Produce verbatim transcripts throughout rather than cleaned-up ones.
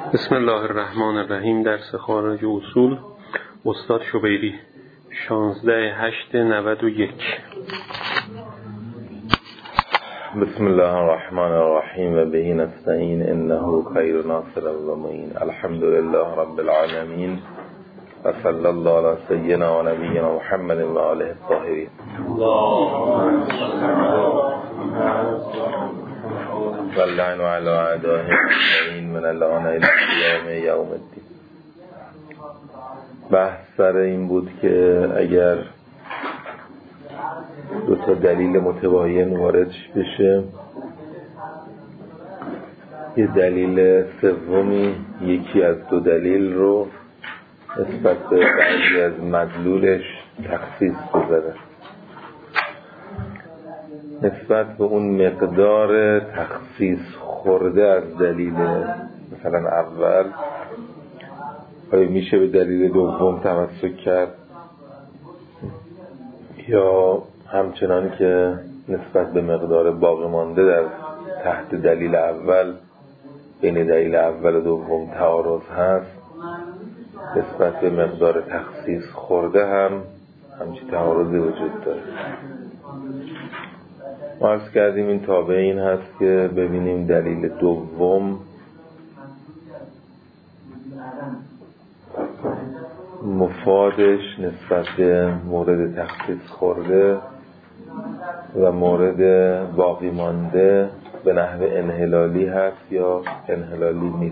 بسم الله الرحمن الرحیم. درس خارج اصول استاد شبیری شانزده هشت نود و یک. بسم الله الرحمن الرحیم و به نستعین انه خیر ناصر و معین. الحمد لله رب العالمین و صلی الله علی سیدنا و نبینا محمد و آله الطاهرین. واللعن علی اعدائهم من الان الى قیام یوم الدین. بحث سر این بود که اگر دو تا دلیل متباین وارد بشه، یه دلیل سومی یکی از دو دلیل رو نسبت به بعضی از مدلولش تخصیص بذاره، نسبت به اون مقدار تخصیص خورده از دلیل مثلا اول آیا میشه به دلیل دوم تمسک کرد، یا همچنان که نسبت به مقدار باقی مانده در تحت دلیل اول بین دلیل اول و دوم تعارض هست، نسبت به مقدار تخصیص خورده هم همچی تعارضی وجود داره. ما عرض کردیم این تابع این هست که ببینیم دلیل دوم مفادش نسبت به مورد تخصیص خورده و مورد باقی مانده به نحو انحلالی هست یا انحلالی نیست.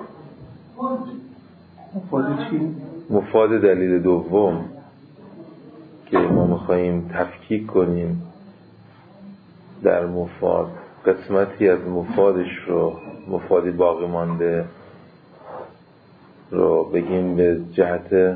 مفاد چی؟ مفاد دلیل دوم که ما میخواییم تفکیک کنیم در مفاد، قسمتی از مفادش رو، مفادی باقی مانده رو بگیم به جهت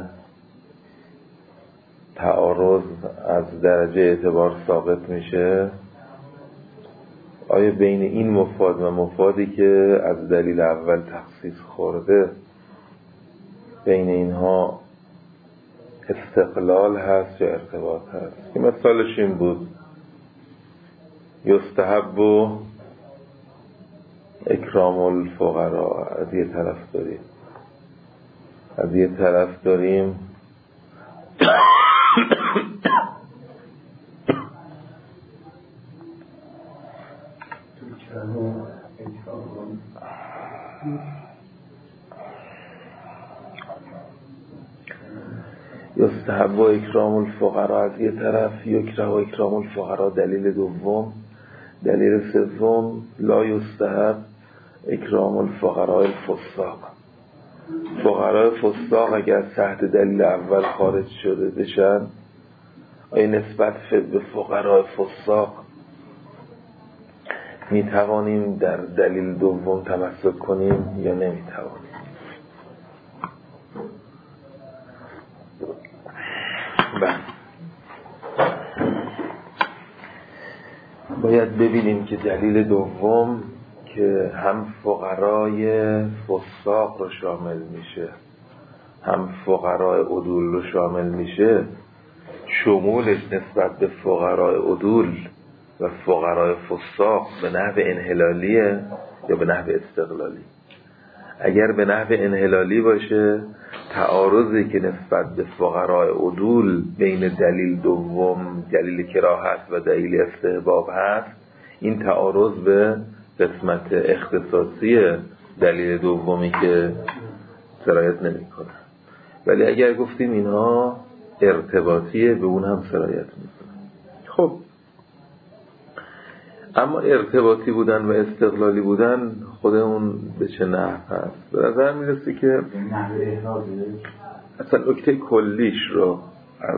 تعارض از درجه اعتبار ثابت میشه. آیا بین این مفاد و مفادی که از دلیل اول تخصیص خورده بین اینها استقلال هست یا ارتباط هست؟ که مثالش این بود: یستحب و اکرام الفقراء. از یه طرف داریم از یه طرف داریم یستحب و اکرام الفقراء از یه طرف، یکره و اکرام الفقراء دلیل دوم. دلیل سوم لا یستحب اکرام الفقراء الفساق. فقراء فساق اگر تحت دلیل اول خارج شده بشن، آیا نسبت به فقراء فساق می توانیم در دلیل دوم تمسک کنیم یا نمی توانیم؟ بله، باید ببینیم که دلیل دوم که هم فقرای فساق رو شامل میشه هم فقرای عدول رو شامل میشه، شمولش نسبت به فقرای عدول و فقرای فساق به نحو انحلالیه یا به نحو استقلالی؟ اگر به نحو انحلالی باشه، تعارضی که نسبت به فقرای عدول بین دلیل دوم دلیل کراهت و دلیل استحباب هست، این تعارض به قسمت اختصاصی دلیل دومی که سرایت نمی کنه. ولی اگر گفتیم اینها ارتباطیه، به اون هم سرایت می کنه. خب اما ارتباطی بودن و استقلالی بودن خود اون به چه نحو هست؟ به نظر می رسه که اصلا نکته کلیش رو از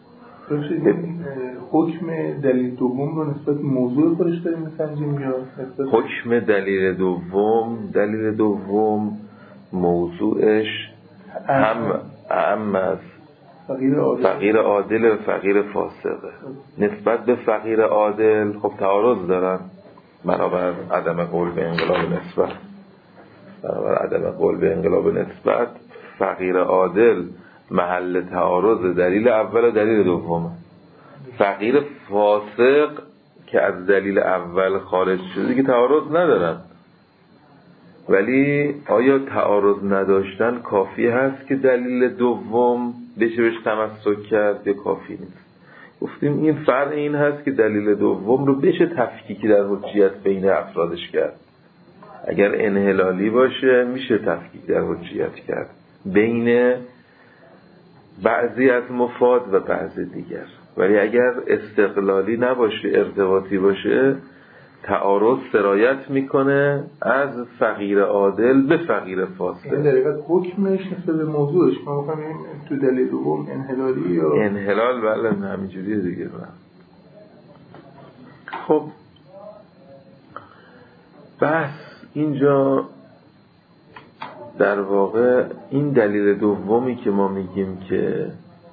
حکم دلیل دوم رو نسبت موضوع خودش داریم میسنجیم یا نسبت حکم دلیل دوم دلیل دوم موضوعش هم اهم از فقیر عادل فقیر عادل و فقیر فاسقه. نسبت به فقیر عادل خب تعارض دارن بنابر عدم قول به انقلاب نسبت بنابر عدم قول به انقلاب نسبت فقیر عادل محل تعارض دلیل اول و دلیل دومه. فقیر فاسق که از دلیل اول خارج شده که تعارض ندارن، ولی آیا تعارض نداشتن کافی هست که دلیل دوم بشه بهش تمسک کرد یا کافی نیست؟ گفتیم این فرق این هست که دلیل دوم رو بشه تفکیکی در حجیت بین افرادش کرد. اگر انحلالی باشه میشه تفکیک در حجیت کرد بین بعضی از مفاد و بعضی دیگر، ولی اگر استقلالی نباشه، ارتباطی باشه، تعارض سرایت میکنه از فقیر عادل به فقیر فاسد. این در حقیقت حکمش نسبت به موضوعش ما میخوام تو دلیل دوم انحلالی یا انحلال بله همینجوریه دیگه. خب بس اینجا در واقع این دلیل دومی که ما میگیم که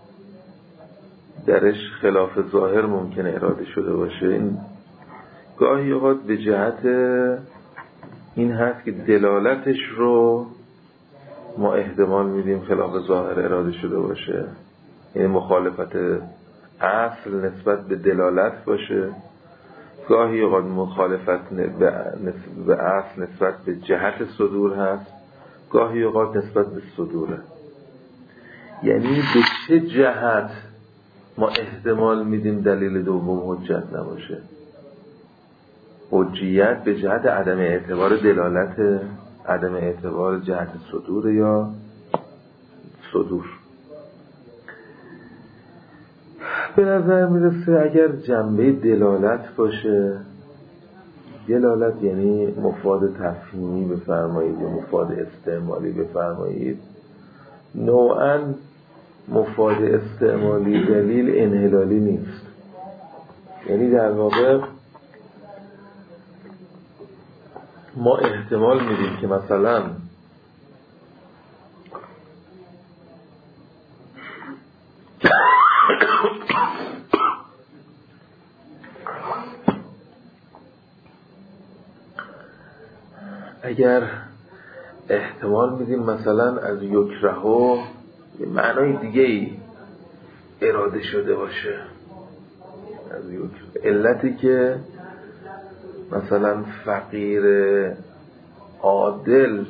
درش خلاف ظاهر ممکنه اراده شده باشه، این گاهی اوقات به جهت این هست که دلالتش رو ما احتمال میدیم خلاف ظاهر اراده شده باشه، یعنی مخالفت اصل نسبت به دلالت باشه. گاهی اوقات مخالفت به اصل نسبت به جهت صدور هست، گاهی اوقات نسبت به صدوره. یعنی به چه جهت ما احتمال میدیم دلیل دوم حجت نباشه؟ حجیت به جهت عدم اعتبار دلالت، عدم اعتبار جهت صدور یا صدور. به نظر میرسه اگر جنبه دلالت باشه، دلالت یعنی مفاد تفهیمی بفرمایید یا مفاد استعمالی بفرمایید، نوعاً مفاد استعمالی دلیل انحلالی نیست. یعنی در واقع ما احتمال میدیم که مثلا اگر احتمال میدیم مثلا از یکرهو یه معنای دیگه ای اراده شده باشه، از یکره، علتی که مثلا فقیر عادل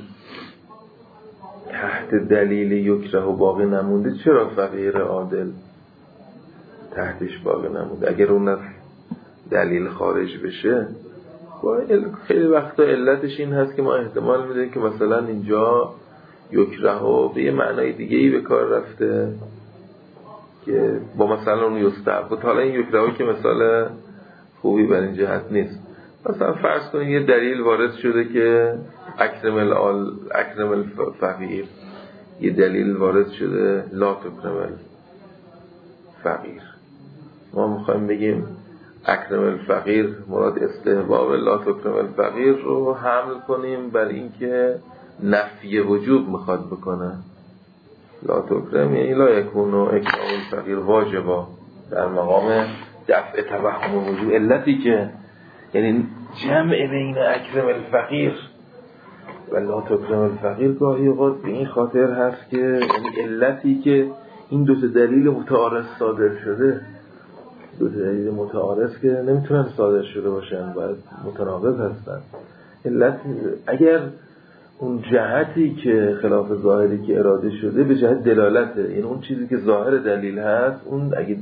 تحت دلیل یکرهو باقی نمونده. چرا فقیر عادل تحتش باقی نمونده؟ اگر اون از دلیل خارج بشه، خیلی وقتا علتش این هست که ما احتمال میدیم که مثلا اینجا یکرهو به یه معنای دیگه ای به کار رفته که با مثلا اون یستحب. حالا این یکرهو که مثال خوبی بر این جهت نیست. مثلا فرض کنید یه دلیل وارد شده که اکرم الال اکرم الفقیر، یه دلیل وارد شده لا تکرم الفقیر. ما میخوایم بگیم اکرم الفقیر مراد استحباب لا تکرم الفقیر رو حمل کنیم بر اینکه نفی وجوب میخواد بکنه. لا تکرم یعنی لا یکون اکرام الفقیر واجبا، در مقام دفع توهم وجوب. علتی که یعنی جمع بین اکرم الفقیر و لا تکرم الفقیر گاهی اوقات به این خاطر هست که یعنی علتی که این دو تا دلیل متعارض صادر شده، دو تا دلیل متعارض که نمیتونن صادر شده باشن، باید متناقض هستن. علت اگر اون جهتی که خلاف ظاهری که اراده شده به جهت دلالته، یعنی اون چیزی که ظاهر دلیل هست اون اگه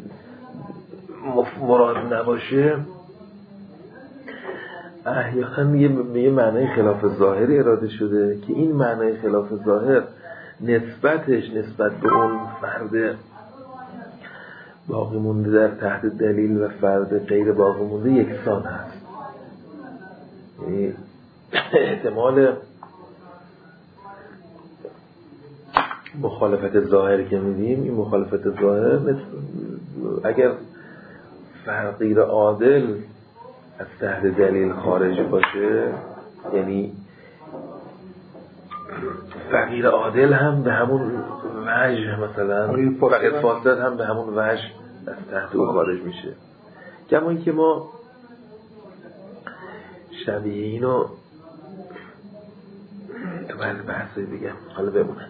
مراد نباشه، احیانا یه معنی خلاف ظاهری اراده شده که این معنی خلاف ظاهر نسبتش نسبت به اون فرد باقی مونده در تحت دلیل و فرد غیر باقی مونده یکسان هست. یعنی احتمال مخالفت ظاهری که میدیم، این مخالفت ظاهر اگر فقیر عادل از تحت دلیل خارج باشه، یعنی فقیر عادل هم به همون وجه، مثلا فقیر فاسد هم به همون وجه از تحت او خارج میشه. کما اینکه ما شبیه اینو تو بعضی بحثی بگم حالا بمونه.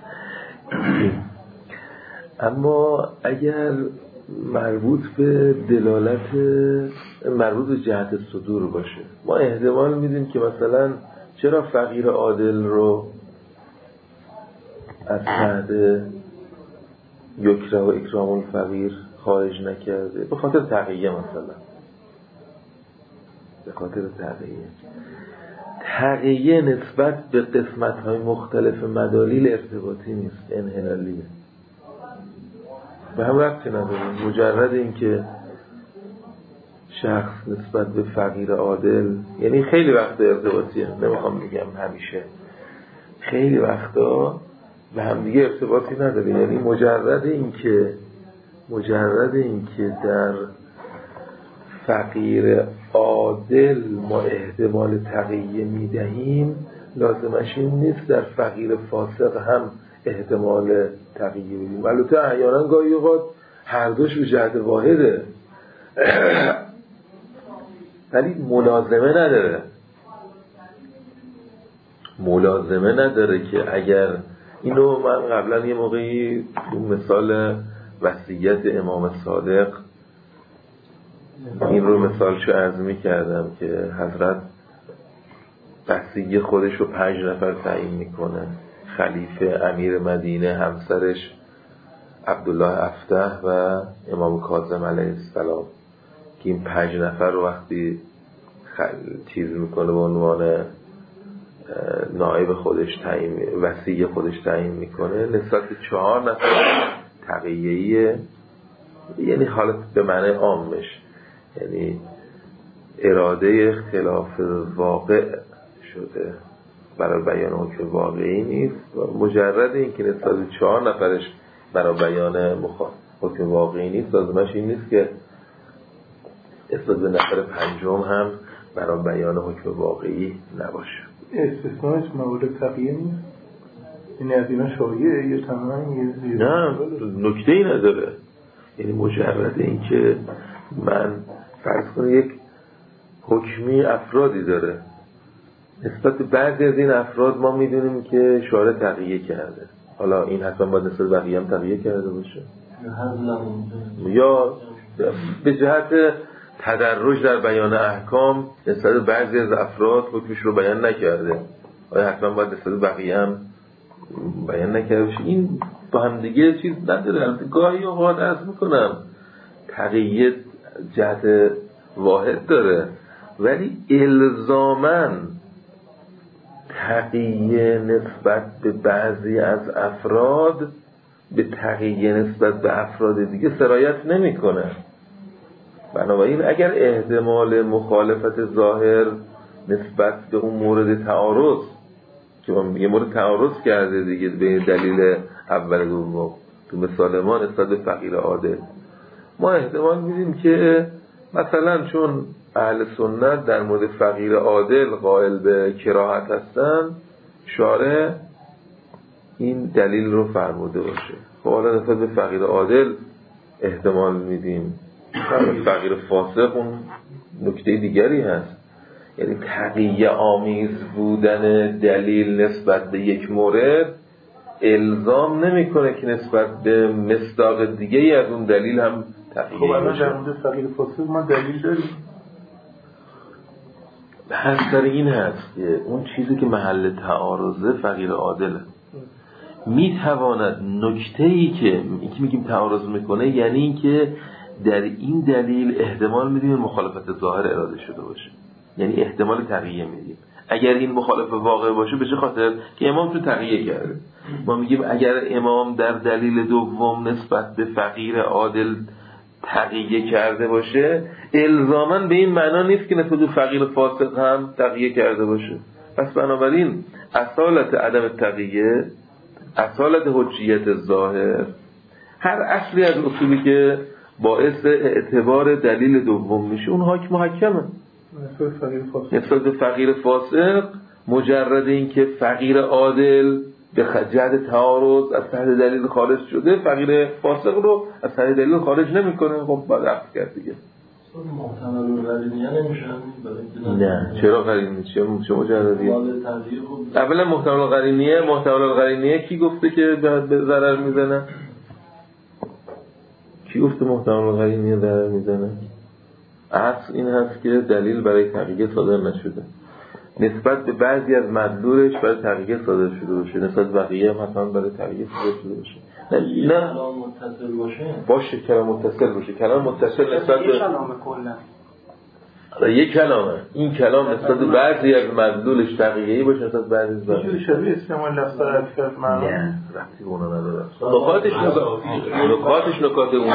اما اگر مربوط به دلالت، مربوط به جهت صدور باشه، ما احتمال میدیم که مثلا چرا فقیر عادل رو از تحت یکره و اکرام الفقیر خارج نکرده؟ به خاطر تقیه مثلا، به خاطر تقیه. تقیه نسبت به قسمت‌های مختلف مدالیل ارتباطی نیست، انحلالیه. به هم ربطی نداره. مجرد این که شخص نسبت به فقیر عادل، یعنی خیلی وقتا ارتباطیه، نمیخوام بگم همیشه، خیلی وقتا به هم دیگه ارتباطی نداره. یعنی مجرد این که مجرد این که در فقیر عادل ما احتمال تقیه میدهیم، لازمش این نیست در فقیر فاسق هم احتمال تقیه بدیم. البته احیانا گاهی اوقات هر دوش به جهت واحده، ولی ملازمه نداره. ملازمه نداره که اگر اینو من قبلا یه موقعی تو مثال وصیت امام صادق این رو مثالشو عرض می کردم که حضرت وصی خودش رو پنج نفر تعیین میکنه، خلیفه، امیر مدینه، همسرش عبدالله افته و امام کاظم علیه السلام، که این پنج نفر رو وقتی چیز میکنه به عنوان نائب خودش تعیین، وصی خودش تعیین میکنه، نسبت چهار نفر تقیه‌ایه، یعنی حالت به معنی عامش، یعنی اراده اختلاف واقع شده برای بیان حکم واقعی نیست. و مجرد این که نسبت چهار نفرش برای بیان حکم واقعی نیست، لازمش این نیست که نسبت به نفر پنجم هم برای بیان حکم واقعی نباشه. استثناءش موارد تقیه نیست؟ این از اینا شایعه یا تمام؟ نه، نکته ای نداره. یعنی مجرد این که من فرض کنم یک حکمی افرادی داره، نسبت به بعضی از این افراد ما میدونیم که شارع تقیه کرده، حالا این حتما باید نسبت بقیه هم تقیه کرده باشه یا به جهت تدرج در بیان احکام نسبت به بعضی از افراد حکمش رو بیان نکرده، آیا حتما باید نسبت بقیه هم بیان نکرده باشه؟ این با هم دیگه چیز نداره. گاهی اوقات عرض میکنم تقیه جهت واحد داره، ولی الزاماً تقیه نسبت به بعضی از افراد به تقیه نسبت به افراد دیگه سرایت نمیکنه. بنابراین اگر احتمال مخالفت ظاهر نسبت به اون مورد تعارض که ما یه مورد تعارض کرده دیگه به دلیل اول دوم، تو مثال ما نسبت به فقیر عادل ما احتمال میدیم که مثلا چون اهل سنت در مورد فقیر عادل قائل به کراهت هستن، شارع این دلیل رو فرموده باشه. خب حالا نسبت به فقیر عادل احتمال میدیم، فقیر فاسق اون نکته دیگری هست. یعنی تقیه آمیز بودن دلیل نسبت به یک مورد الزام نمیکنه که نسبت به مصداق دیگه از اون دلیل هم تقیه خب الان در مورد فقیر فاسق ما دلیل داریم. هست در این هست که اون چیزی که محل تعارضه فقیر عادله، میتواند نکته‌ای که این که میگیم تعارض میکنه یعنی این که در این دلیل احتمال میدیم مخالفت ظاهر اراده شده باشه، یعنی احتمال تقیه میدیم. اگر این مخالف واقع باشه به چه خاطر که امام تو تقیه کرده، ما میگیم اگر امام در دلیل دوم نسبت به فقیر عادل تقیه کرده باشه الزاماً به این معنا نیست که نسبت به فقیر فاسق هم تقیه کرده باشه. پس بنابراین اصالت عدم تقیه، اصالت حجیت ظاهر، هر اصلی از اصولی که باعث اعتبار دلیل دوم میشه اون حاکم محکمه. نسبت به فقیر فاسق مجرد این که فقیر عادل به جهت تعارض از تحت دلیل خارج شده، فقیر فاسق رو از تحت دلیل خارج نمیکنه. خب باید عقل کرد دیگه. محتمل القرینیه نمیشن؟ نه چرا قرینیه؟ چه مجردیه؟ اولا محتمل القرینیه محتمل القرینیه کی گفته که به ضرر میزنه؟ کی گفته محتمل القرینیه ضرر میزنه؟ اصل این هست که دلیل برای تقیه صادر نشده. نسبت به بعضی از مدلولش برای تقیه صادر شده باشه، نسبت به بقیه هم حتما برای تقیه صادر شده باشه. نه نه کلام متصل باشه باشه کلام متصل باشه. کلام متصل نسبت به کلام کلا یک کلامه. این کلام نسبت به بعضی از مدلولش تقیه‌ای باشه، نسبت به بعضی از یه جوری شبیه استعمال لفظ اکثر معنا. نه وقتی اونا نداره. نکاتش نکاتش نکات اون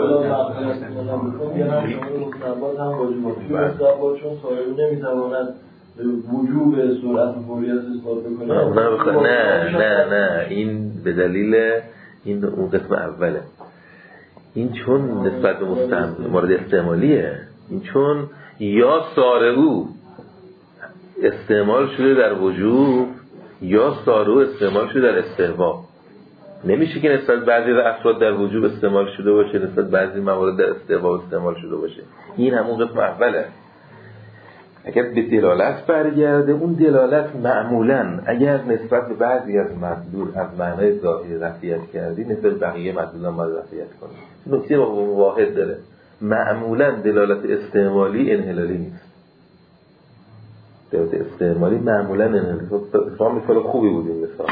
وجوب سرعت فوریت اثبات بکنه. نه نه نه این به دلیل این اون قسم اوله. این چون نسبت به مستعمل مورد استعمالیه، این چون یا سارعو استعمال شده در وجوب یا سارعو استعمال شده در استحباب. نمیشه که نسبت بعضی افراد در وجوب استعمال شده باشه، نسبت بعضی موارد در استحباب استعمال شده باشه. این همون قسم اوله. اگر به دلالت برگرده، اون دلالت معمولاً اگر نسبت به بعضی از مدلول از معنای ظاهری رفعیت کردی، نسبت بقیه مدلول هم باید رفعیت کنی. نکته واحد داره، معمولاً دلالت استعمالی انحلالی نیست. دلالت استعمالی معمولاً انحلالی نیست. فهم مثال خوبی بود این مثال.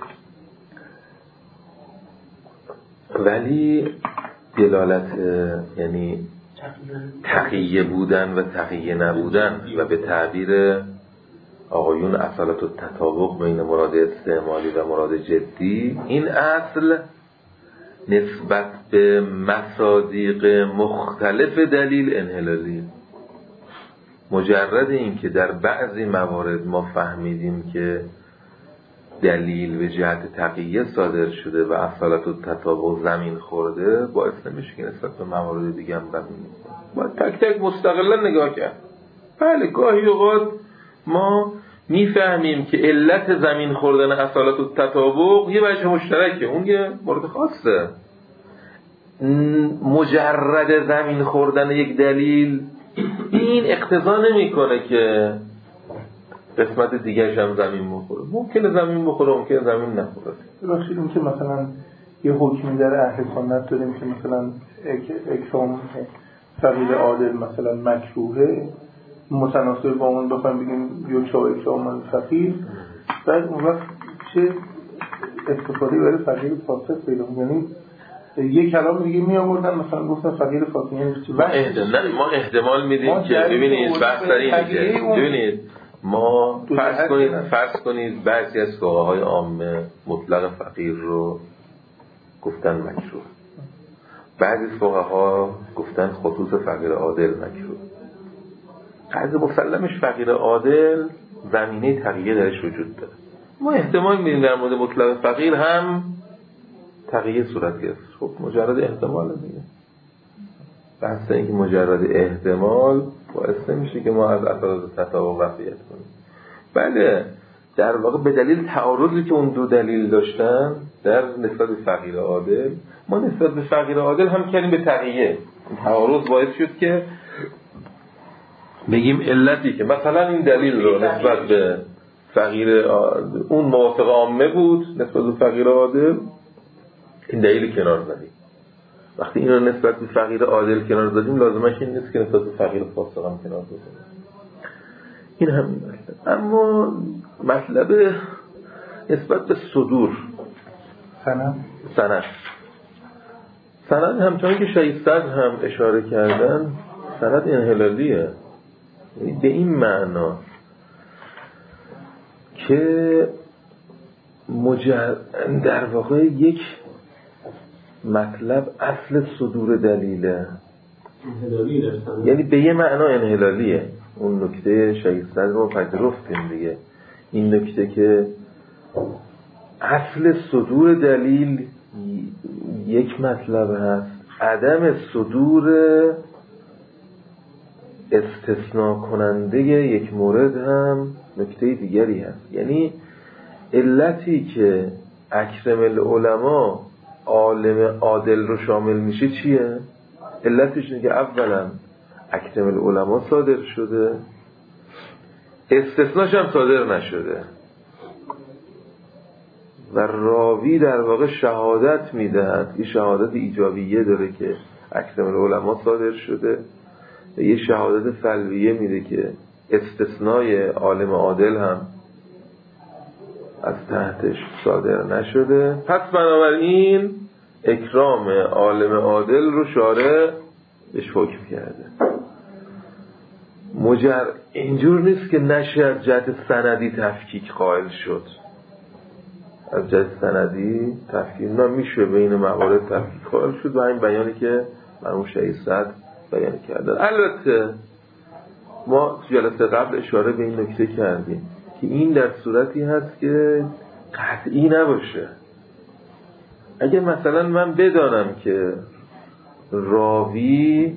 ولی دلالت یعنی تقیه بودن و تقیه نبودن و به تعبیر آقایون اصالت و تطابق بین مراد استعمالی و مراد جدی، این اصل نسبت به مصادیق مختلف دلیل انحلالی. مجرد این که در بعضی موارد ما فهمیدیم که دلیل به جهت تقیه صادر شده و اصالت و تطابق زمین خورده، باعث نمیشه که نسبت به موارد دیگه هم زمین میخوره. باید تک تک مستقلا نگاه کرد. بله گاهی اوقات ما میفهمیم که علت زمین خوردن اصالت و تطابق یه وجه مشترکه، اون یه مورد خاصه. مجرد زمین خوردن یک دلیل این اقتضا نمیکنه که قسمت دیگرش هم زمین بخوره. ممکنه زمین بخوره، ممکنه زمین نخوره. ببخشید این که مثلا یه حکمی در اهل سنت داریم که مثلا اکرام فقیر عادل مثلا مکروهه، متناسب با اون بخوایم بگیم یوشا اکرام فقیر، بعد اون وقت چه استفاده برای فقیر فاسد پیدا کنیم؟ یعنی یه کلام دیگه می آوردن مثلا گفتن فقیر فاسد یعنی چی؟ ما احتمال میدیم که ببینید بحث در اینه که ببینید ما فرض کنید فرض کنید بعضی از فقهای عامه مطلق فقیر رو گفتن مکروه، بعضی از فقها گفتن خصوص فقیر عادل مکروه. از مسلمش فقیر عادل زمینه تقیه درش وجود داره. ما احتمال میدیم در مورد مطلق فقیر هم تقیه صورت گرفت. خب مجرد احتمال دیگه. بحث این که مجرد احتمال باعث نمیشه که ما از اصالت تطابق رفعیت کنیم. بله در واقع به دلیل تعارضی که اون دو دلیل داشتن در نسبت به فقیر عادل، ما نسبت به فقیر عادل هم کردیم به تقیه. تعارض باعث شد که بگیم علتی که مثلا این دلیل رو نسبت به فقیر عادل اون موافق عامه بود، نسبت به فقیر عادل این دلیل کنار زدیم. وقتی این رو نسبت به فقیر عادل کنار زدیم، لازمش این نیست که نسبت به فقیر فاسق هم کنار بزنیم. این همین مطلب. اما مطلب نسبت به صدور سند سند سند همچنان که شایستد هم اشاره کردن، سند انحلالیه. به این معنا که مجرد در واقع یک مطلب اصل صدور دلیله، یعنی به یه معنا انحلالیه. اون نکته شایستد رو پذیرفتیم دیگه. این نکته که اصل صدور دلیل یک مطلب هست، عدم صدور استثناء کننده یک مورد هم نکته دیگری هست. یعنی علتی که اکرم العلماء عالم عادل رو شامل میشه چیه؟ علتش اینه که اولا اکرم العلماء صادر شده، استثناش هم صادر نشده و راوی در واقع شهادت میدهد. این شهادت ایجابیه داره که اکرم العلماء صادر شده و یه شهادت سلبیه میده که استثنای عالم عادل هم از تحتش صادر نشده. پس بنابراین اکرام عالم عادل رو شارع بهش حکم کرده. مجر اینجور نیست که نشه از جهت سندی تفکیک قائل شد. از جهت سندی تفکیک نه میشه بین موارد تفکیک قائل شد و این بیانی که مرحوم شهید صدر بیان کردن. البته ما جلسه قبل اشاره به این نکته کردیم که این در صورتی هست که قطعی نباشه. اگه مثلا من بدانم که راوی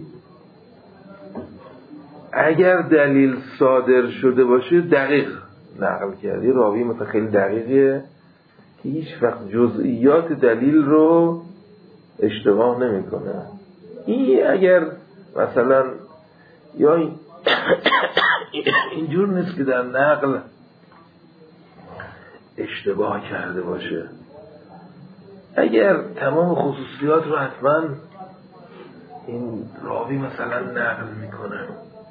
اگر دلیل صادر شده باشه دقیق نقل کرده، راوی مثلا خیلی دقیقه که هیچ وقت جزئیات دلیل رو اشتباه نمیکنه، این اگر مثلا یا این اینجور نیست که در نقل اشتباه کرده باشه، اگر تمام خصوصیات رو حتما این راوی مثلا نقل میکنه،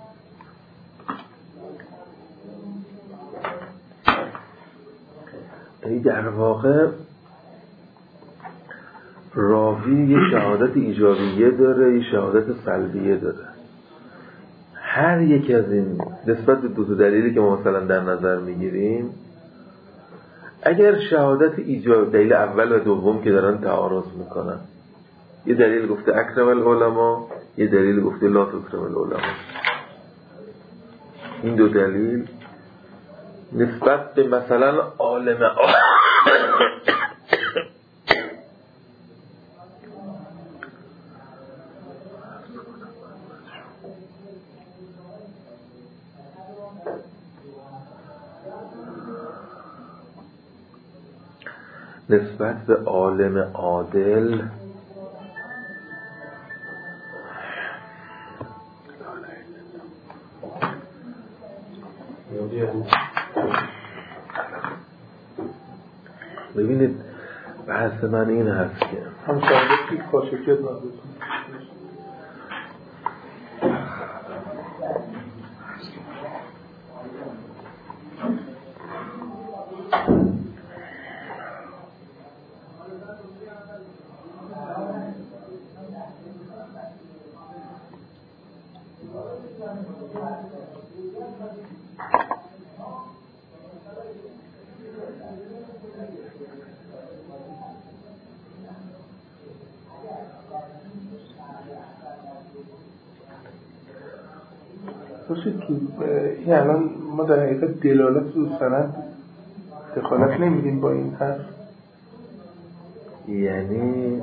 ای در واقع راوی یه شهادت ایجابیه داره، یه شهادت سلبیه داره. هر یک از این نسبت به دو تا دلیلی که ما مثلا در نظر میگیریم، اگر شهادت ایجاب، دلیل اول و دوم که دارن تعارض میکنن، یه دلیل گفته اکرم العلماء، یه دلیل گفته لا تکرم العلماء، این دو دلیل نسبت به مثلا عالم نسبت به عالم عادل ببینید بحث من این هست که هم شاید کاشفیت نازد باشید تو این الان ما در حقیقت دلالت رو سند دخالت نمیدیم با این حرف، یعنی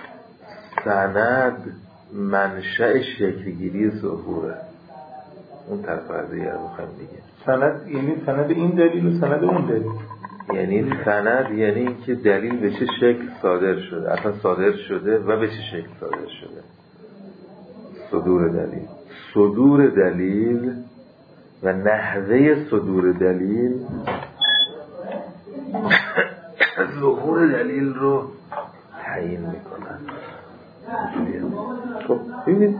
سند منشأ شکلگیری ظهوره، اون طرف قضیه رو میخوایم بگیم. سند یعنی سند این دلیل و سند اون دلیل، یعنی سند یعنی این که دلیل به چه شکل صادر شده، اصلا صادر شده و به چه شکل صادر شده. صدور دلیل، صدور دلیل و نحوه صدور دلیل ظهور دلیل رو تعیین میکنن. خب ببینید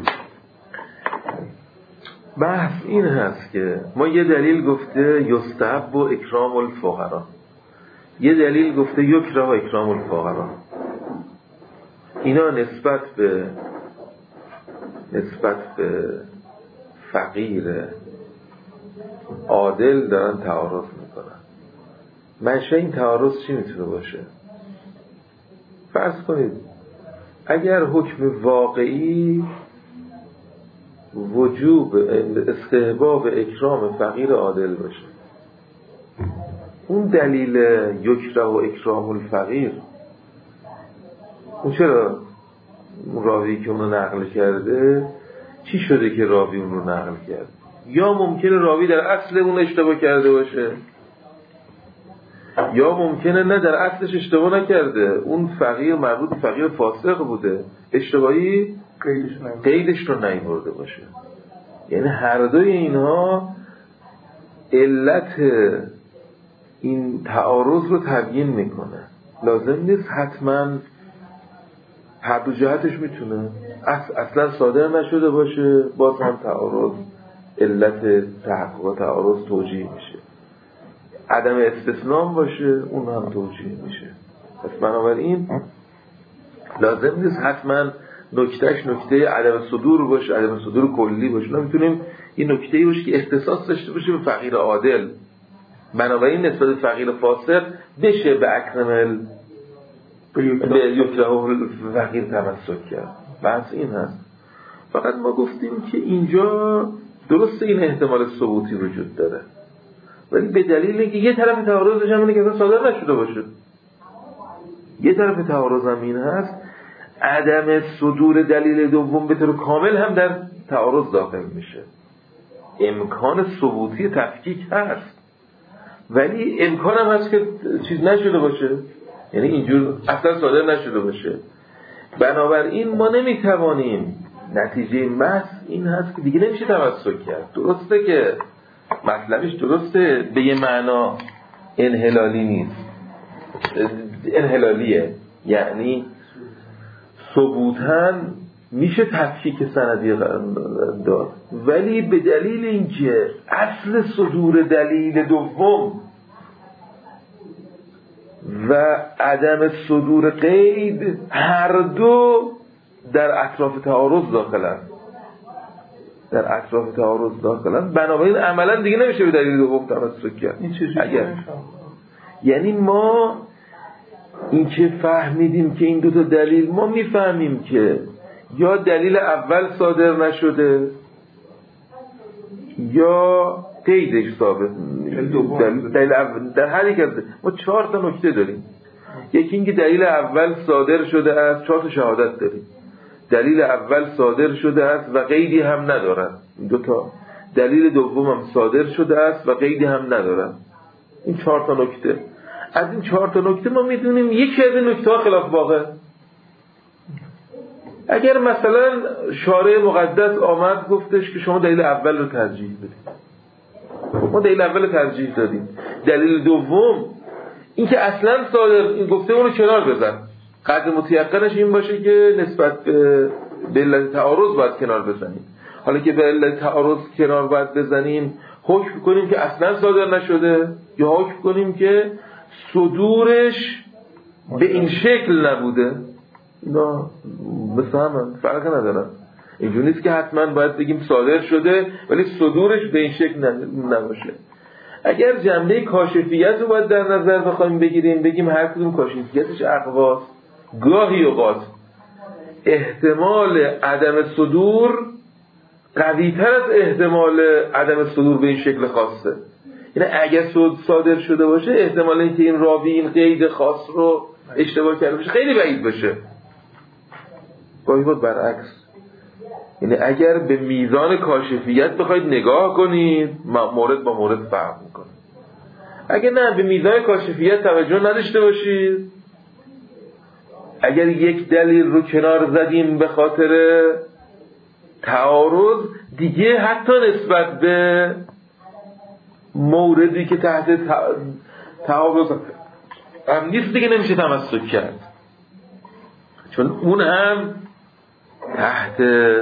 بحث این هست که ما یه دلیل گفته یستحب و اکرام الفقرا، یه دلیل گفته یکره و اکرام الفقرا. اینا نسبت به نسبت به فقیر عادل دارن تعارض میکنن. منشأ این تعارض چی میتونه باشه؟ فرض کنید اگر حکم واقعی وجوب استحباب اکرام فقیر عادل باشه، اون دلیل یکره و اکرام الفقیر، اون چرا راوی که اونو نقل کرده چی شده که راوی اون رو نقل کرد؟ یا ممکنه راوی در اصل اون اشتباه کرده باشه، یا ممکنه نه در اصلش اشتباه نکرده، اون فقیر مربوط به فقیر فاسق بوده، اشتباهی قیدش رو نیورده باشه. یعنی هر دوی اینها علت این تعارض رو تبیین میکنه. لازم نیست حتما هر دو جهتش میتونه اصلا صادر نشده باشه باز هم تعارض علت تحقق تعارض توجیه میشه، عدم استثناء باشه اون هم توجیه میشه. پس بنابراین لازم نیست حتما نکتهش نکته عدم صدور باشه، عدم صدور کلی باشه. ما میتونیم این نکته‌ای باشه که اختصاص داشته باشه به فقیر عادل، بنابراین نسبت به فقیر فاسق بشه به اکرمل به یکره فقیر تمسک کرد. بحث این هست. فقط ما گفتیم که اینجا درسته این احتمال ثبوتی وجود داره، ولی به دلیل اینکه یه طرف تعارضش هم اینه که اصلا صادر نشده باشه، یه طرف تعارض هم این هست، عدم صدور دلیل دوم به طور کامل هم در تعارض داخل میشه. امکان ثبوتی تفکیک هست ولی امکان هم هست که چیز نشده باشه، یعنی اینجور اصلا صادر نشده باشه. بنابراین ما نمیتوانیم، نتیجه محض این هست که دیگه نمیشه تمسک کرد. درسته که مطلبش درسته به یه معنا انحلالی نیست، انحلالیه، یعنی ثبوتاً میشه تفکیک سندی داد، ولی به دلیل اینکه اصل صدور دلیل دوم و عدم صدور قید هر دو در اطراف تعارض داخلن در اطراف تعارض داخلن بنابراین عملا دیگه نمیشه به دلیل دوم تمسک کرد. اگر یعنی ما این که فهمیدیم که این دو تا دلیل، ما میفهمیم که یا دلیل اول صادر نشده یا قیدش ثابت. دلیل اول در هر یک از ما چهار تا نکته داریم. یکی اینکه دلیل اول صادر شده است، چهار تا شهادت داریم. دلیل اول صادر شده است و قیدی هم ندارد، این دو تا. دلیل دوم هم صادر شده است و قیدی هم ندارد. این چهار تا نکته. از این چهار تا نکته ما میدونیم یکی از این نکته‌ها خلاف واقع. اگر مثلا شارع مقدس آمد گفتش که شما دلیل اول رو ترجیح بدید، ما دلیل اول رو ترجیح دادیم، دلیل دوم این که اصلا صادر این گفته اون رو کنار بزن، قدر متیقنش این باشه که نسبت به به علت تعارض باید کنار بزنیم. حالا که به علت تعارض کنار باید بزنیم، حکم کنیم که اصلا صادر نشده یا حکم کنیم که صدورش به این شکل نبوده، نه مثل هم فرق ندارن. اینجور نیست که حتما باید بگیم صادر شده ولی صدورش به این شکل نباشه. اگر جنبه کاشفیت رو باید در نظر بخوایم بگیریم، بگیم هر کدوم کاشفیتش اقواست، گاهی اوقات احتمال عدم صدور قوی تر از احتمال عدم صدور به این شکل خاصه. یعنی اگر صادر شده باشه احتمال اینکه این راوی این قید خاص رو اشتباه کرده باشه خیلی بعید باشه. گاهی بود برعکس، یعنی اگر به میزان کاشفیت بخواید نگاه کنید مورد با مورد فرق میکنه. اگر نه به میزان کاشفیت توجه نداشته باشید، اگر یک دلیل رو کنار زدیم به خاطر تعارض، دیگه حتی نسبت به موردی که تحت تعارض هم نیست دیگه نمیشه تمسک کرد، چون اون هم تحت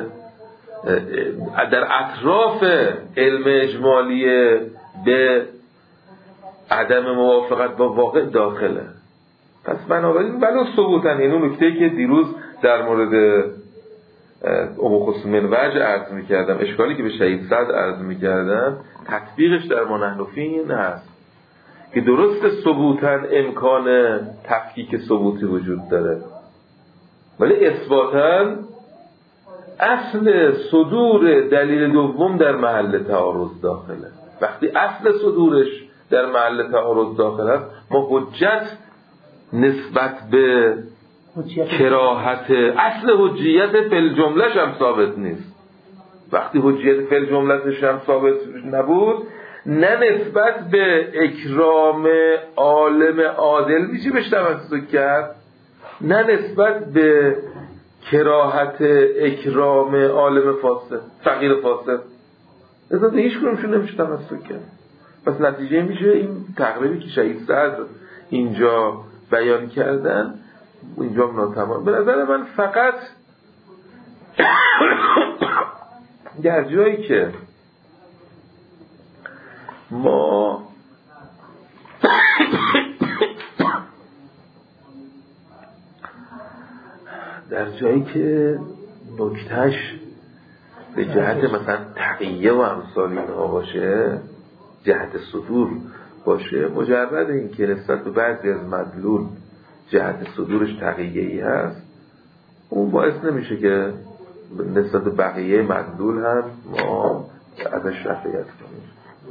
در اطراف علم اجمالیه به عدم موافقت با واقع داخله. پس بنابراین ولو ثبوتن، یعنی نکته‌ای که دیروز در مورد ابو خصوم منوج عرض می‌کردم، اشکالی که به شهید صدر عرض می‌کردم، تطبیقش در ما نحن فیه این هست که درست ثبوتن امکان تفکیک ثبوتی وجود داره، ولی اثباتاً اصل صدور دلیل دوم در محل تعارض داخله. وقتی اصل صدورش در محل تعارض داخل است، ما حجت نسبت به کراهت اصل حجیت فی جمله‌ش هم ثابت نیست. وقتی حجیت فی جمله‌ش هم ثابت نبود، نه نسبت به اکرام عالم عادل میشه بهش تمسک کرد، نه نسبت به کراهت اکرام عالم فاسد، فقیر فاسد. اصلا به هیچ کدومشون نمیشه تمسک کرد. پس نتیجه میشه این تقریبی که شهید صدر اینجا بیان کردن اینجا ناتمام. به نظر من فقط در جایی که ما در جایی که نکتهش به جهت مثلا تقیه و امثال اینها باشه، جهت صدور باشه، مجرد این که نسبت به بعضی از مدلول جهت صدورش تقیه‌ای هست، اون باعث نمیشه که نسبت به بقیه مدلول هم ما ازش رفعیت کنیم.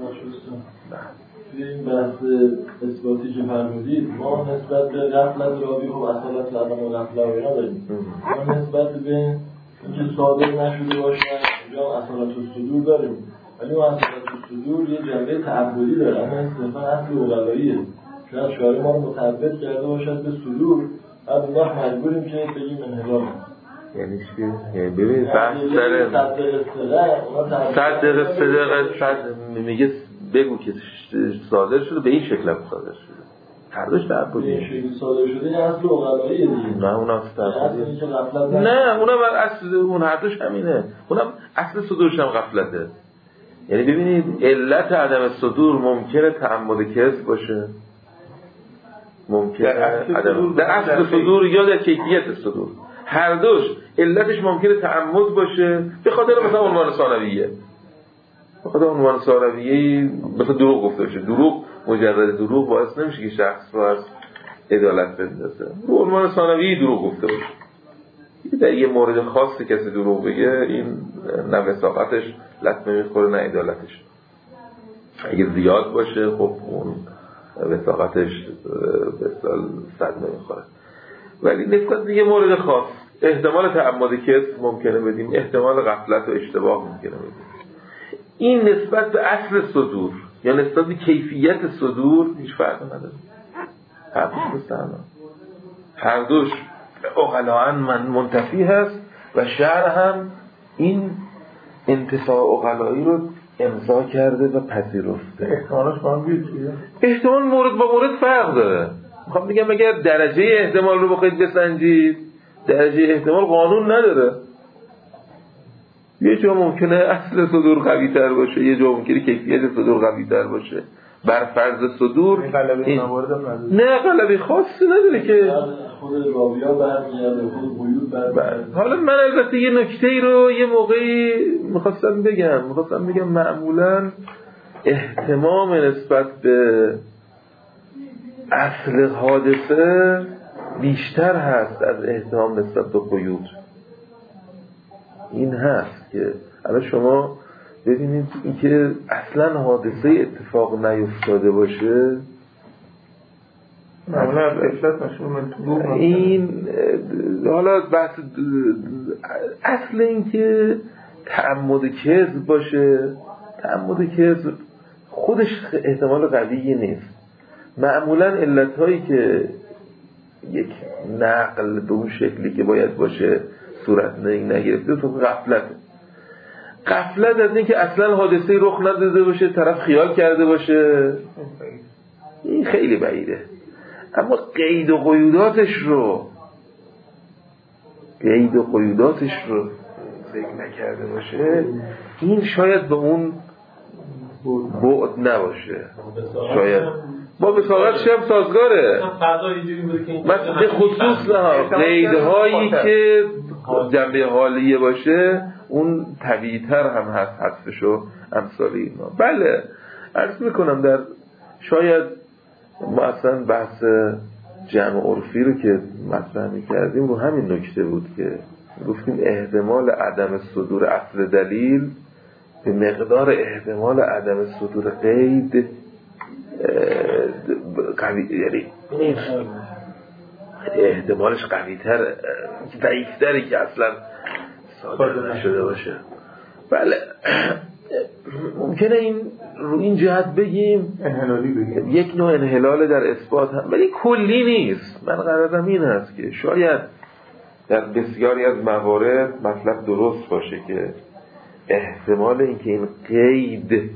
توی این بحث اثباتی که فرمودید، ما نسبت به غفلت راوی خب اصالت لعدم و غفله و اینا داریم. ما نسبت به اینکه صادر نشده باشن اونجا اصالت و صدور داریم، ولی ما اصالت و صدور یه جنبه تعبدی داره، اما این صرفا اصل اغلاییه. شاید شعاری ما رو متعبد کرده باشد به صدور، از اون وقت مجبوریم که بگیم انحلال. یعنی چی؟ یعنی ببینید بحث سر صد دقیقه سه دقیقه صد میگه بگو که صادر شده به این شکل هم صادر شده، هر دوش تعبدی. به این شکل صادر شده این اصل اغلاییه دیگه. نه اون اصل تعبدی. نه اونم اصل اون هر دوش همینه. اونم اصل صدورش هم غفلته. یعنی ببینید علت عدم صدور ممکنه تعمد کذب باشه، ممکنه عدم در اصل صدور یا در کیفیت صدور. هر دوش علتش ممکنه تعمد باشه به خاطر مثلا عنوان ثانویه، به خاطر عنوان ثانویه مثلا دروغ گفته باشه. دروغ مجرد دروغ باعث نمیشه که شخص رو از عدالت بندازه. رو عنوان ثانویه دروغ گفته باشه، در یه مورد خاصی کسی دروغ بگه این نه وثاقتش لطمه میخوره نه عدالتش. اگه زیاد باشه خب اون وثاقتش بسیار صدمه میخوره. ولی نسبت به یه مورد خاص احتمال تعمد کذب ممکنه بدیم، احتمال غفلت و اشتباه ممکنه بدیم. این نسبت به اصل صدور یا نسبت به کیفیت صدور هیچ فرقی نداره. هر دوش بسترنا هر دوش اغلاً من منتفی هست و شرع هم این انتفاع اغلایی رو امضا کرده و پذیرفته. احتمالش با هم بیه؟ احتمال مورد با مورد فرق داره. میخوام بگم اگر درجه احتمال رو بخواید بسنجید، درجه احتمال قانون نداره. یه جا ممکنه اصل صدور قوی تر باشه، یه جا ممکنه کیفیت صدور قوی تر باشه. بر فرض صدور این نه غلبه خاصی نداره که خود راویا برمیگرده، خود قیود برمیگرده. حالا من البته یه نکته ای رو یه موقعی میخواستم بگم میخواستم بگم معمولا اهتمام نسبت به اصل حادثه بیشتر هست از اهتمام نسبت به قیود. این هست که الان شما ببینید اینکه اصلا حادثه اتفاق نیفتاده باشه معمولا افلت مشهور این حالا بحث اصل این که تعمد کذب باشه، تعمد کذب خودش احتمال قوی نیست. معمولا علتهایی که یک نقل به اون شکلی که باید باشه صورت نگرفته تو غفلت غفلت از این که اصلا حادثه رخ نداده باشه، طرف خیال کرده باشه، این خیلی بعیده. اما قید و قیوداتش رو قید و قیوداتش رو فکر نکرده باشه، این شاید به اون بعد نباشه، شاید با بساقتش هم سازگاره. مثلا به خصوص قیدهایی که جنبه حالیه باشه اون طبیعی‌تر هم هست حذفش و امثال اینا. بله عرض میکنم در شاید ما اصلا بحث جمع عرفی رو که مطرح میکردیم رو همین نکته بود که گفتیم احتمال عدم صدور اصل دلیل به مقدار احتمال عدم صدور قید قوی، یعنی احتمالش قوی تر ضعیف تری که اصلا صادر نشده باشه. بله ممکنه این رو این جهت بگیم انحلالی بگیم یک نوع انحلال در اثبات هم، ولی کلی نیست. من غرضم این هست که شاید در بسیاری از موارد مطلب درست باشه که احتمال اینکه این قید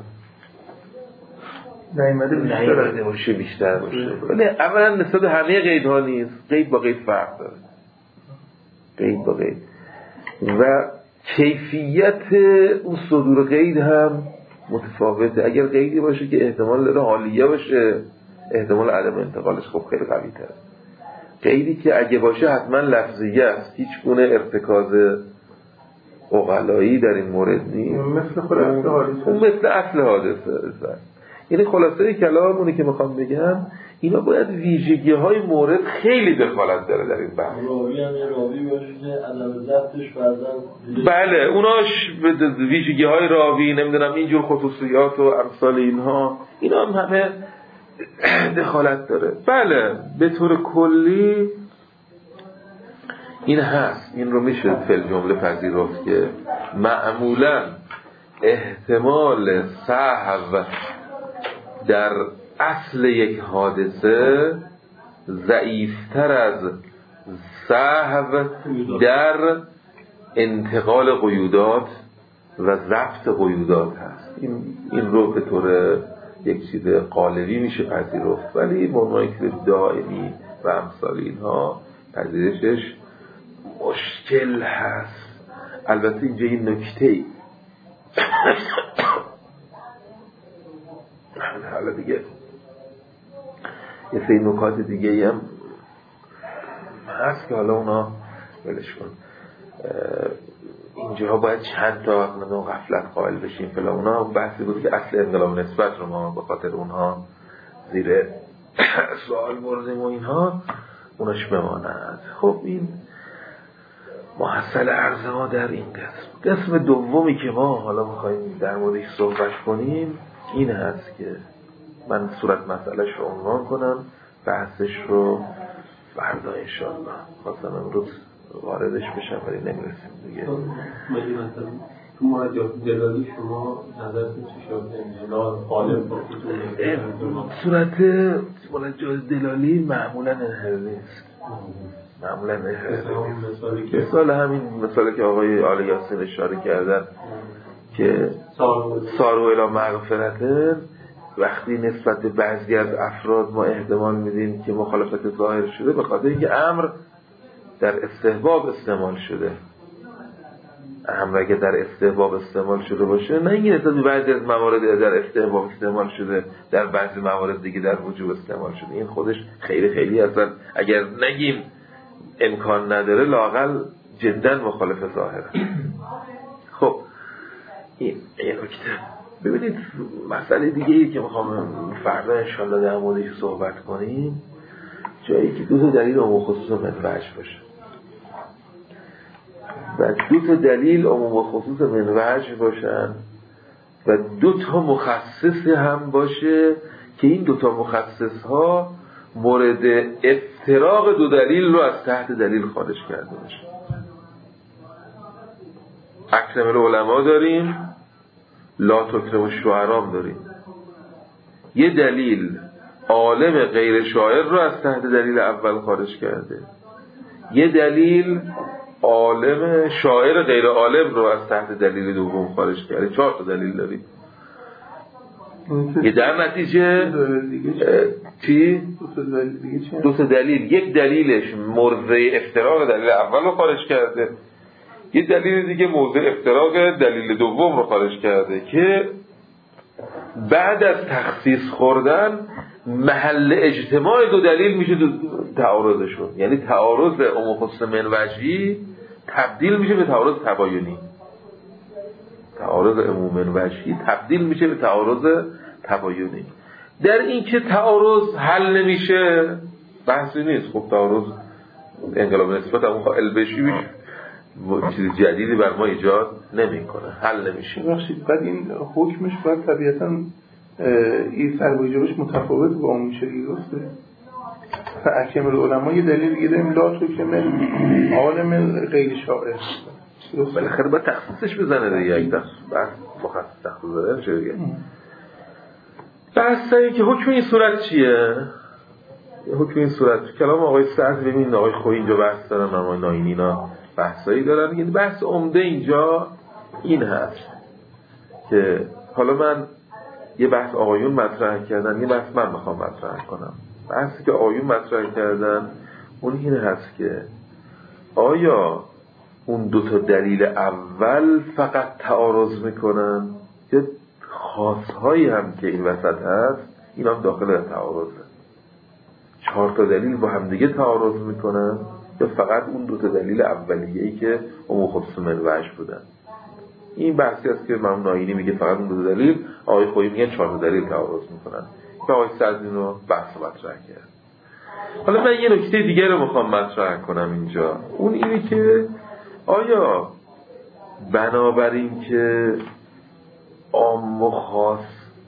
نیامده باشه بیشتر باشه، ولی اولا نسبت همه قیدها نیست، قید با قید فرق داره، قید با قید و کیفیت اون صدور قید هم متفاوته. اگر قیدی باشه که احتمال داره حالیه باشه، احتمال عدم انتقالش خب خیلی قوی تره. قیدی که اگه باشه حتما لفظیه است، هیچ گونه ارتکاز عقلایی در این مورد نیست، مثل خود اصل حادثه، اون مثل اصل حادثه. یعنی خلاصه کلامونی که میخوام بگم اینا باید ویژگی های مورد خیلی دخالت داره در این بحث. راوی هم یه راوی باشه که عدم ضبطش بعضا بله اوناش ویژگی های راوی، نمیدونم اینجور خصوصیات و امثال اینها، اینا هم همه دخالت داره. بله به طور کلی این هست، این رو میشه فعل جمله پذیرفت که معمولا احتمال سهو در اصل یک حادثه ضعیفتر از سهو در انتقال قیودات و ضبط قیودات هست. این این رو به طور یک چیز قالبی میشه پذیرفت، ولی مناطق دائمی و امثال اینها پذیرشش مشکل هست. البته اینجا این نکته حالا دیگه یه سری نکات دیگه هم هست که حالا اونا ولش کن. اینجا باید چند تا نوع غفلت قائل بشیم فلا اونا بحثی بود که اصل انقلاب نسبت رو ما به خاطر اونها زیر سوال بردیم و اینها اوناش بماند. خب این محصل عرض ما در این قسم. قسم دومی که ما حالا میخواییم در موردش صحبت کنیم این هست که من صورت مسئلهش رو عنوان کنم، بحثش رو فردا انشاءالله. خواستم امروز واردش بشم ولی نمیرسیم دیگه. مگه مثلا تو مرجعات دلالی شما نظرتون چی شد؟ انجلا غالب با خودتون صورت مرجعات دلالی معمولا انحل نیست، معمولا انحل. مثال همین مثالی که آقای آل یاسین اشاره کردن که سارو الی مغفرته، وقتی نسبت به بعضی از افراد ما احتمال میدیم که مخالفت ظاهر شده به خاطر اینکه امر در استحباب استعمال شده. امر اگه در استحباب استعمال شده باشه، نه اینکه نسبت به بعضی از موارد در استحباب استعمال شده در بعضی موارد دیگه در وجوب استعمال شده، این خودش خیلی خیلی اصلا اگر نگیم امکان نداره لااقل جدا مخالف ظاهره. خب این این نکته. ببینید مسئله دیگه ای که میخوام فردا انشالله در موردش صحبت کنیم جایی که دو تا دلیل عموم خصوص منوج باشه و دو تا دلیل عموم خصوص منوج باشن و دو تا مخصص هم باشه که این دو تا مخصص ها مورد افتراق دو دلیل رو از تحت دلیل خارج کرده باشه. اکرم العلماء داریم، لا تکرم الشعرا داریم. یه دلیل عالم غیر شاعر رو از تحت دلیل اول خارج کرده، یه دلیل عالم شاعر غیر عالم رو از تحت دلیل دوم خارج کرده. چهار تا دلیل داریم. یه در نتیجه چی؟ دو تا دلیل، یک دلیلش موضع افتراق دلیل اول رو خارج کرده، یه دلیل دیگه موضع افتراق دلیل دوم رو خارج کرده که بعد از تخصیص خوردن محل اجتماع دو دلیل میشه تعارضشون. یعنی تعارض عموم خصوص منوجی تبدیل میشه به تعارض تباینی، تعارض عموم منوجی تبدیل میشه به تعارض تباینی. در این که تعارض حل نمیشه بحثی نیست. خب تعارض انقلاب نسبت همون قائل بشی چیز جدیدی بر ما ایجاد نمیکنه، حل نمیشه. ببخشید بعد این حکمش باید طبیعتاً این سربایجابش متفاوت با اون میشه درسته؟ فاکمل العلماء یه دلیل دیگه داریم لا تکمل عالم غیر شاعر. بالاخره باید تخصیصش بزنه دیگه. یک دست بعد مخصص تخصیص بزنه چه دیگه. بحثایی که حکم این صورت چیه؟ حکم این صورت کلام آقای سعد ببینید آقای خویی اینجا بحث دارن، آقای ناینی اینا بحثایی دارن. یعنی بحث عمده اینجا این هست که حالا من یه بحث آقایون مطرح کردن، یه بحث من میخوام مطرح کنم. بحثی که آقایون مطرح کردن اون این هست که آیا اون دو تا دلیل اول فقط تعارض میکنن یا خاصهایی هم که این وسط هست این هم داخل تعارضه. چهار تا دلیل با هم دیگه تعارض میکنن یا فقط اون دو تا دلیل اولیه‌ای که عموم خصوص منوعش بودن؟ این بحثی است که امام ناینی میگه فقط اون دو تا دلیل، آقای خویی میگه چهار تا دلیل تعارض میکنن که آقای سعدی رو بحث مطرح کرد. حالا من یه نکته دیگه رو میخوام مطرح کنم اینجا، اون اینه که آیا بنابراین که عام و خاص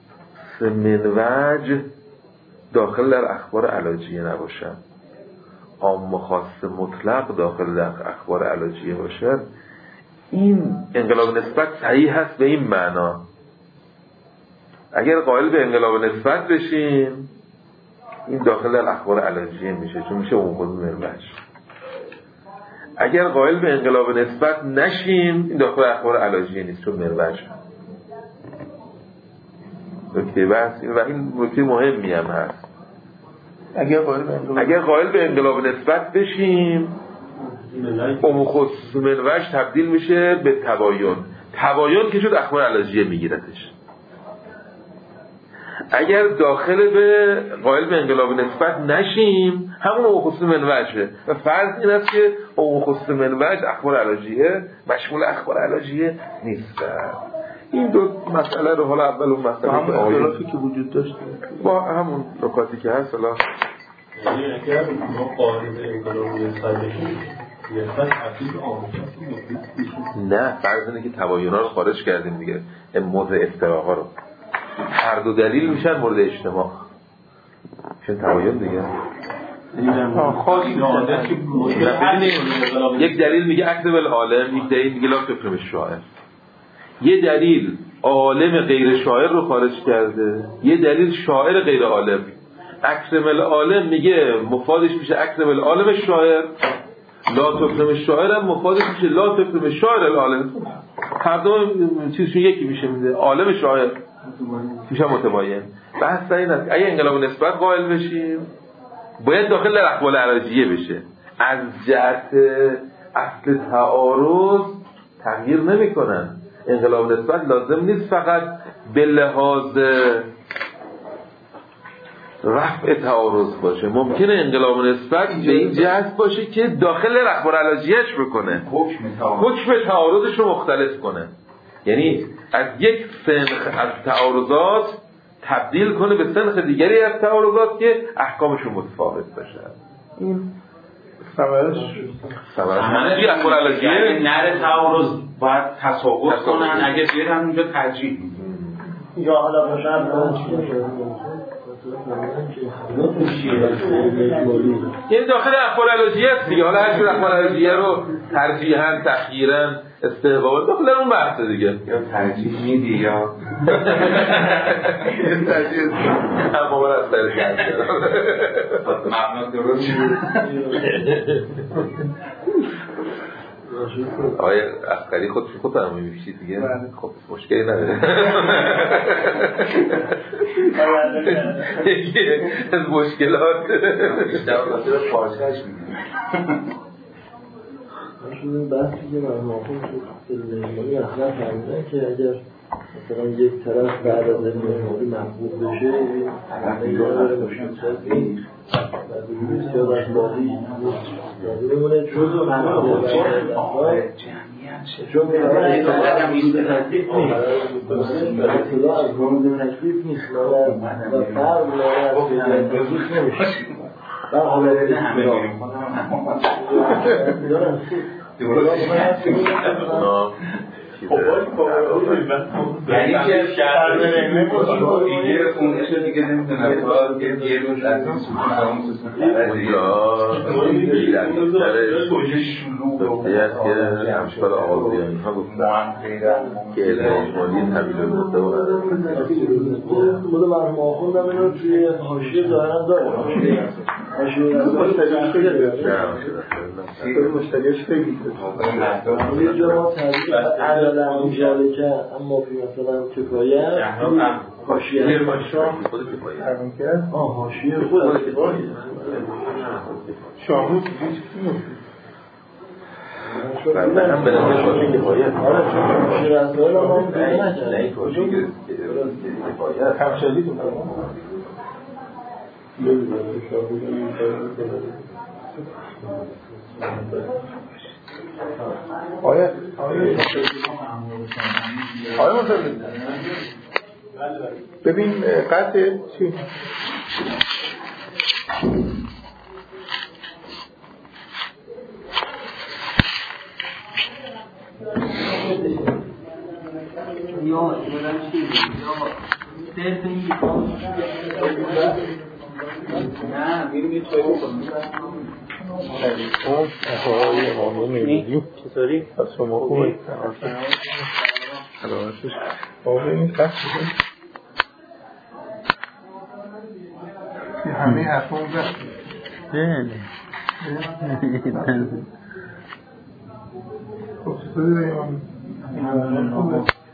منوج داخل در اخبار علاجیه نباشن، عام و خاص مطلق داخل در اخبار علاجیه باشن، این انقلاب نسبت صحیح هست به این معنا؟ اگر قائل به انقلاب نسبت بشیم این داخل در اخبار علاجیه میشه، چون میشه اون خود منوج. اگر قائل به انقلاب نسبت نشیم این داخل اخبار علاجیه نیست، چون منوج. نکته بحث و این نکته مهمی هم هست. اگر قائل به انقلاب اگر قائل به انقلاب نسبت بشیم عموم خصوص منوج تبدیل میشه به تباین. تباین که شد اخبار علاجیه میگیرتش. اگر داخل به قائل به انقلاب نسبت نشیم همون عموم خصوص منوجه و فرض این است که عموم خصوص منوج اخبار علاجیه مشمول اخبار علاجیه نیست. این دو مسئله رو حالا اول اون مسئله همون اختلافی که وجود داشت با همون نکاتی که هست حالا یعنی اگر ما قائل به انقلاب نسبت بشیم نسبت حقیقی آموزشی نه، فرض اینه که تباین‌ها رو خارج کردیم دیگه، موضع افتراق‌ها رو، هر دو دلیل میشن مورد اجتماع، میشن تباین دیگه. خاصی یک دلیل میگه اکرم العالم، یک دلیل میگه لا تکرم الشاعر. یه دلیل عالم غیر شاعر رو خارج کرده، یه دلیل شاعر غیر عالم. اکرم العالم میگه مفادش میشه اکرم العالم شاعر، لا تکرم الشاعر هم مفادش میشه لا تکرم الشاعر العالم. هر دو چیزشون یکی میشه، میده عالم شاعر میشه متباین. بحث این است اگه انقلاب نسبت قائل بشیم باید داخل در احوال علاجیه بشه. از جهت اصل تعارض تغییر نمیکنن. انقلاب نسبت لازم نیست فقط به لحاظ رفع تعارض باشه، ممکنه انقلاب نسبت به این جهت باشه که داخل اخبار علاجیهش بکنه، حکم تعارضش رو مختلف کنه، یعنی از یک سنخ از تعارضات تبدیل کنه به سنخ دیگری از تعارضات که احکامشون متفاوت باشه. این ثمرش ثمرش یه اخبار علاجیه نره تعارض باید تساقط کنن، اگه بیرن اونجا ترجیح یا حالا باشن یعنی داخل اخبار علاجیه است دیگه. حالا هر چیز اخبار علاجیه رو ترجیحاً تخییراً استحباباً داخل اون بحث دیگه، یا ترجیح میدی یا ترجیح هم باور از ترجیح مبنا درست آقای عسکری خود خود هم می‌بیشید دیگه، خب مشکلی نداره. یکی از مشکلات بیشتر خاطر فارسیش میگیم این بحثی که من موافقم شد علمی اصلا فهمیدن که اگر مثلا یک طرف بعد از علمی محبوب بشه این داره مشکل سازی و بسیار از بازی بمونه جز و محبوب چون به اول این قدر میسته تکلیف نیست اطلاع از مورد تکلیف نیست و فرق لاره از تکلیف نمیشه و حالا یعنی که شهر دیگه خونش رو دیگه نمیدونم تا یه روز از این سوکن همون سوکن هست که همشکال آغازیانی ها گفتن که علم اجمالی طویل المدت و مورد مرحوم آخوند هم اینو توی حاشیه ظاهرا داره حاشیه مشتریش خیلی یه جا ما تعریف عدالت مشارکه اما فی مثلا کفایت حاشیه خود کفایت آه حاشیه خود شاهود بنده هم به نظر باشه که باید شیر اسرائیل هم هم نه این توجیه که باید همشالی تو آیا آیا آیا مطمئن ببین قطع چی؟ یا بودم چی؟ یا صرف این نه میریم یه چایی بکنیم اون احوال امامی میبودیم چطوری؟ پس شما خوبه سلامتش باقی این قصد بودیم همه حرفان بست بله خب چطوری داریم؟